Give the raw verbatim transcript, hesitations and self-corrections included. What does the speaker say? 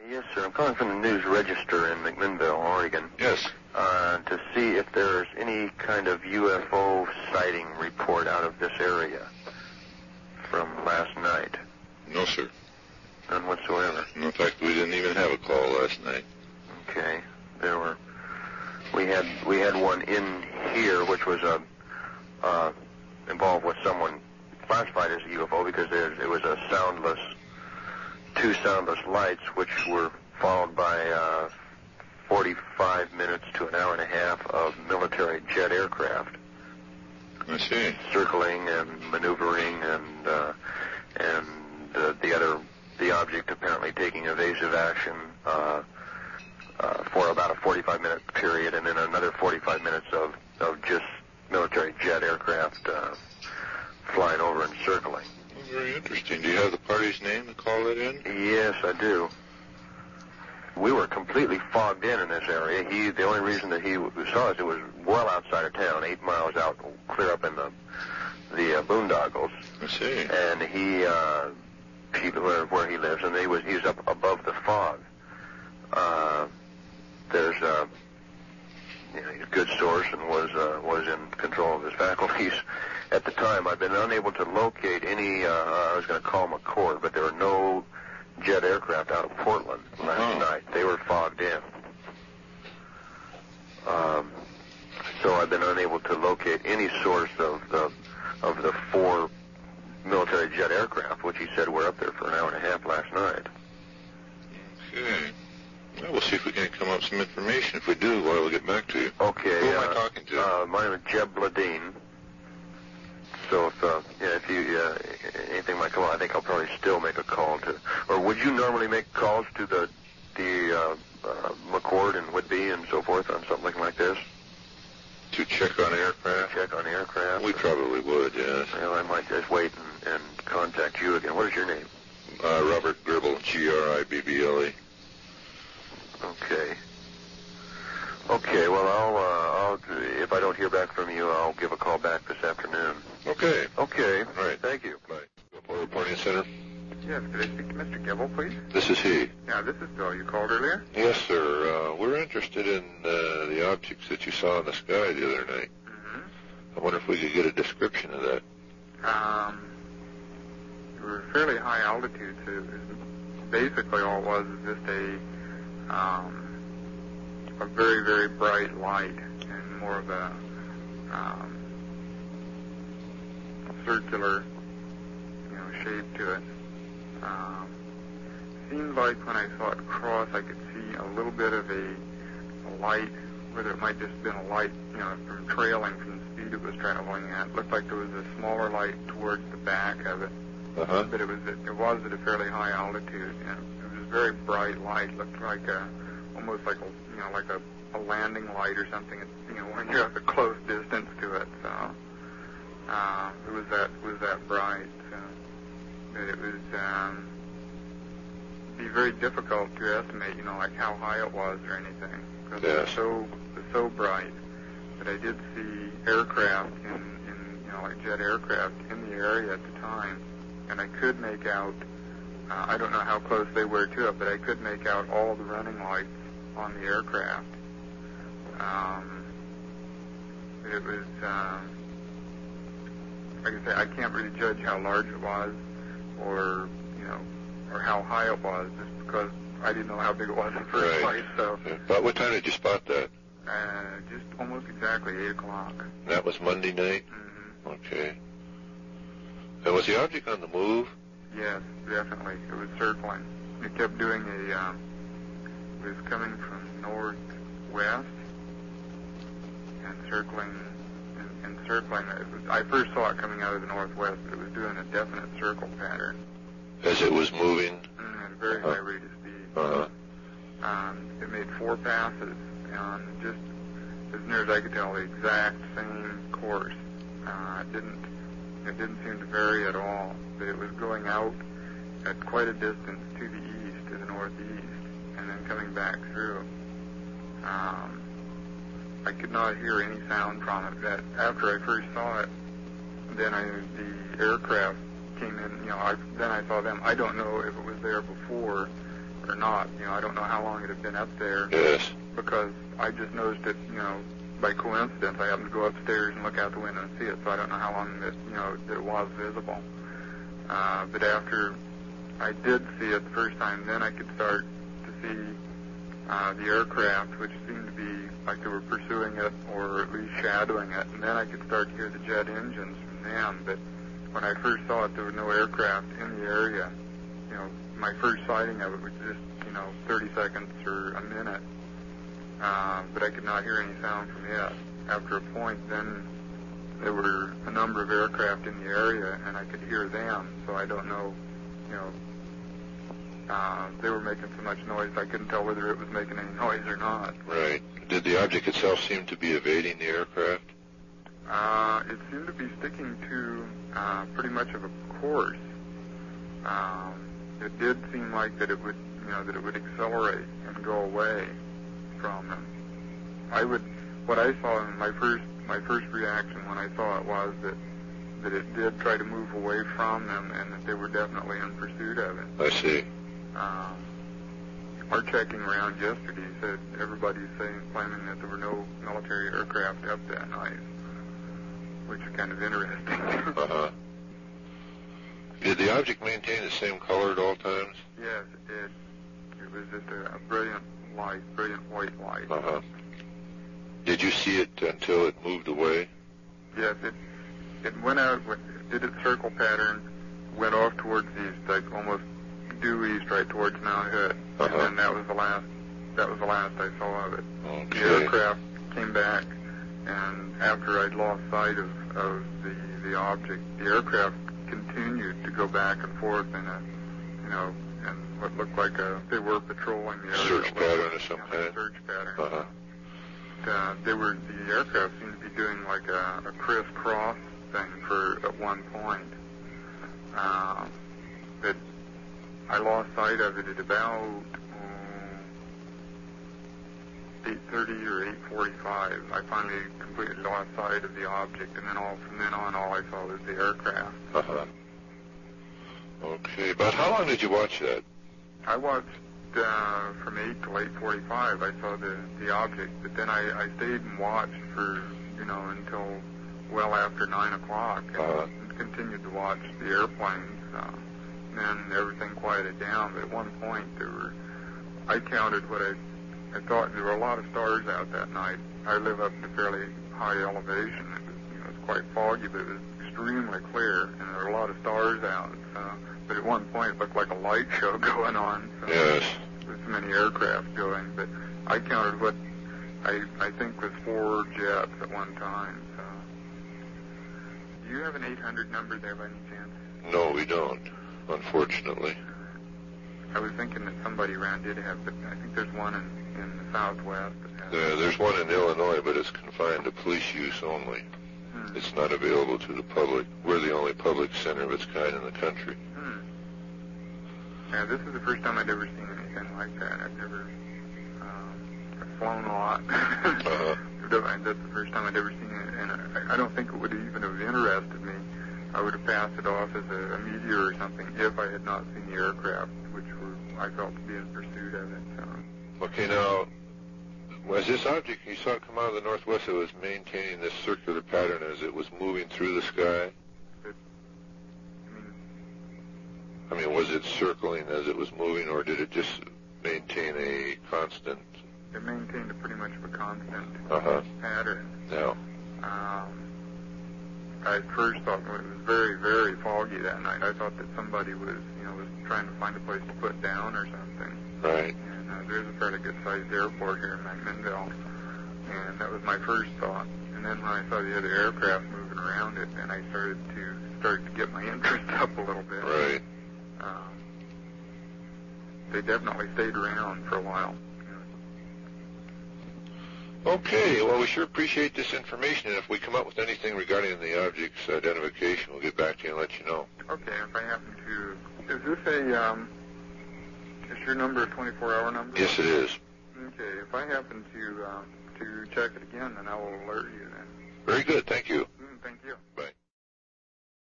Yes, sir. I'm calling from the News Register in McMinnville, Oregon. Yes. Uh, to see if there's any kind of U F O sighting report out of this area from last night. No, sir. None whatsoever. In fact, we didn't even have a call last night. Okay. There were. We had we had one in here, which was a uh, involved with someone classified as a U F O because there, it was a soundless, two soundless lights, which were followed by uh, forty-five minutes to an hour and a half of military jet aircraft. I see. Circling and maneuvering, and uh, and uh, the other the object apparently taking evasive action uh, uh, for about a forty-five minute period, and then another forty-five minutes of of just military jet aircraft uh, flying over and circling. Very interesting. Do you have the party's name to call it in? Yes, I do. We were completely fogged in in this area. He, the only reason that he saw us, it was well outside of town, eight miles out, clear up in the the uh, boondoggles. I see. And he, uh, he where, where he lives, and he was he was up above the fog. Uh, there's a you know, he's a good source and was uh, was in control of his faculties at the time. I've been unable to locate any. Uh, I was going to call McCord, but there were no jet aircraft out of Portland last oh. night. They were fogged in. Um, so I've been unable to locate any source of the of the four military jet aircraft, which he said were up there for an hour and a half last night. Okay. Well, we'll see if we can come up with some information. If we do, well, we'll get back to you. Okay. Who uh, am I talking to? Uh, my name is Jeb Bladine. So if uh, yeah, if you uh, anything might come on, I think I'll probably still make a call to. Or would you normally make calls to the the uh, uh, McCord and Whitby and so forth on something like this? To check on aircraft? Check on aircraft. We probably would, yes. Well, I might just wait and, and contact you again. What is your name? Uh, Robert Gribble, G R I B B L E. Okay. Okay. Well, I'll uh, I'll if I don't hear back from you, I'll give a call back this afternoon. Okay. Okay. All right. Thank you. Bye. Report Reporting Center. Yes, could I speak to Mister Gibble, please? This is he. Yeah, this is Bill. You called earlier? Yes, sir. Uh, we're interested in uh, the objects that you saw in the sky the other night. Mm-hmm. I wonder if we could get a description of that. Um, they were fairly high altitude, so it was basically all it was is just a, um, a very, very bright light and more of a, um, a circular, you know, shape to it. Um, seemed like when I saw it cross, I could see a little bit of a, a light, whether it might just have been a light, you know, from trailing from the speed it was traveling at. It looked like there was a smaller light towards the back of it, Uh-huh. but it was at, it was at a fairly high altitude, and it was a very bright light. Looked like a almost like a you know like a, a landing light or something. It's, you know, when you're at a close distance to it, so uh, it was that it was that bright. So. But it was um, be very difficult to estimate, you know, like how high it was or anything, because yes. it was so it was so bright. But I did see aircraft in, in, you know, like jet aircraft in the area at the time, and I could make out. Uh, I don't know how close they were to it, but I could make out all the running lights on the aircraft. Um, it was, um, like I say, I can't really judge how large it was, or you know, or how high it was, just because I didn't know how big it was in the first Right. place. So, Yeah. But what time did you spot that? uh, just almost exactly eight o'clock. That was Monday night? Mm-hmm. Okay. And was the object on the move? Yes, definitely. It was circling. It kept doing a. Um, it was coming from northwest and circling and, and circling. It was, I first saw it coming out of the northwest, but it was doing a definite circle pattern. As it was moving? Mm, at a very Uh-huh. high rate of speed. Uh-huh. Um, it made four passes on just as near as I could tell the exact same course. Uh, it didn't. It didn't seem to vary at all, but it was going out at quite a distance to the east, to the northeast, and then coming back through. Um, I could not hear any sound from it. That after I first saw it, then I, the aircraft came in. You know, I, then I saw them. I don't know if it was there before, or not. You know, I don't know how long it had been up there. Yes. Because I just noticed it, you know, by coincidence. I happened to go upstairs and look out the window and see it, so I don't know how long that, you know, that it was visible. Uh, but after I did see it the first time, then I could start to see uh, the aircraft, which seemed to be like they were pursuing it or at least shadowing it, and then I could start to hear the jet engines from them. But when I first saw it, there were no aircraft in the area. You know, my first sighting of it was just, you know, thirty seconds or a minute, uh, but I could not hear any sound from it. After a point, then there were a number of aircraft in the area, and I could hear them, so I don't know, you know, uh, they were making so much noise I couldn't tell whether it was making any noise or not. Right. Did the object itself seem to be evading the aircraft? Uh, it seemed to be sticking to uh, pretty much of a course. Um, it did seem like that it would, you know, that it would accelerate and go away from them. I would, what I saw in my first, my first reaction when I saw it was that that it did try to move away from them, and that they were definitely in pursuit of it. I see. Um, our checking around yesterday said everybody's saying, claiming that there were no military aircraft up that night, which is kind of interesting. Uh-huh. Did the object maintain the same color at all times? Yes, it did. It was just a, a brilliant light, brilliant white light. Uh-huh. Did you see it until it moved away? Yes, it it went out, it did its circle pattern, went off towards east, like almost due east, right towards Mount Hood, uh-huh. and then that was the last. That was the last I saw of it. Okay. The aircraft came back, and after I'd lost sight of, of the the object, the aircraft continued to go back and forth in a, you know, in what looked like a, they were patrolling the area. Search pattern of some kind. kind? Search pattern. Uh-huh. Uh, they were, the aircraft seemed to be doing like a, a crisscross thing for, at one point. Uh, but I lost sight of it at about eight thirty or eight forty-five. I finally completely lost sight of the object, and then all from then on, all I saw was the aircraft. Uh-huh. Okay. About how long did you watch that? I watched uh, from eight to eight forty-five. I saw the the object, but then I, I stayed and watched for, you know, until well after nine o'clock, and, uh-huh. and continued to watch the airplanes. Uh, and then everything quieted down. But at one point, there were, I counted what I I thought there were a lot of stars out that night. I live up at a fairly high elevation. It was, you know, it was quite foggy, but it was extremely clear, and there were a lot of stars out. So, but at one point, it looked like a light show going on. So Yes. With so many aircraft going, but I counted what I I think was four jets at one time. So, do you have an eight hundred number there by any chance? No, we don't, unfortunately. I was thinking that somebody around did have, but I think there's one in. in the southwest. There, there's one in Illinois, but it's confined to police use only. Hmm. It's not available to the public. We're the only public center of its kind in the country. Hmm. Yeah, this is the first time I'd ever seen anything like that. I've never, um, I've flown a lot. uh-huh. That's the first time I'd ever seen it, and I, I don't think it would even have interested me. I would have passed it off as a, a meteor or something if I had not seen the aircraft, which were, I felt to be in pursuit of it. So. Okay, now, was this object, you saw it come out of the northwest, it was maintaining this circular pattern as it was moving through the sky? It, I mean, I mean, was it circling as it was moving, or did it just maintain a constant? It maintained a pretty much of a constant uh-huh. pattern. Yeah. Um, I at first thought when it was very, very foggy that night, I thought that somebody was, you know, was trying to find a place to put down or something. Right. And uh, there's a fairly good-sized airport here in McMinnville, and that was my first thought. And then when I saw the other aircraft moving around it, then I started to start to get my interest up a little bit. Right. Um, they definitely stayed around for a while. Okay, well, we sure appreciate this information, and if we come up with anything regarding the object's identification, we'll get back to you and let you know. Okay, if I happen to... Is this a, um... is your number a twenty-four hour number? Yes, it is. Okay, if I happen to, um, to check it again, then I will alert you then. Very good, thank you. Mm, thank you. Bye.